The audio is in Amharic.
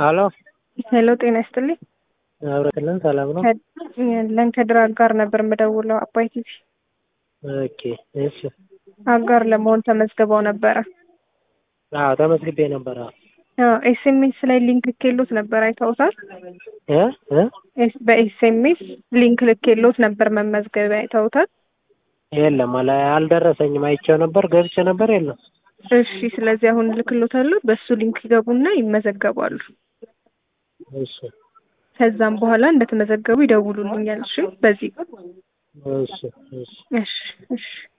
አሎ ሄሎ ጤና ይስጥልኝ። አብረክልን ሰላም ነው? ከድር አጋር ነበር የምደውለው። አባይ ቲቪ ኦኬ እሺ። አጋር ለመሆን ተመዝግበው ነበረ። አዎ ተመዝግቤ ነበር። ኤስኤምኤስ ላይ ሊንክ ልኬሎት ነበር፣ አይተውታል? እ በኤስኤምኤስ ሊንክ ልኬሎት ነበር መመዝገቢያ፣ አይተውታል? የለም አልደረሰኝም። አይቼው ነበር ገብቼ ነበር የለም። እሺ ስለዚህ አሁን ልክሎታለሁ። በሱ ሊንክ ይገቡና ይመዘገባሉ። እሺ ከዛም በኋላ እንደተመዘገቡ ይደውሉልኛል። እሺ በዚህ እሺ እሺ እሺ እሺ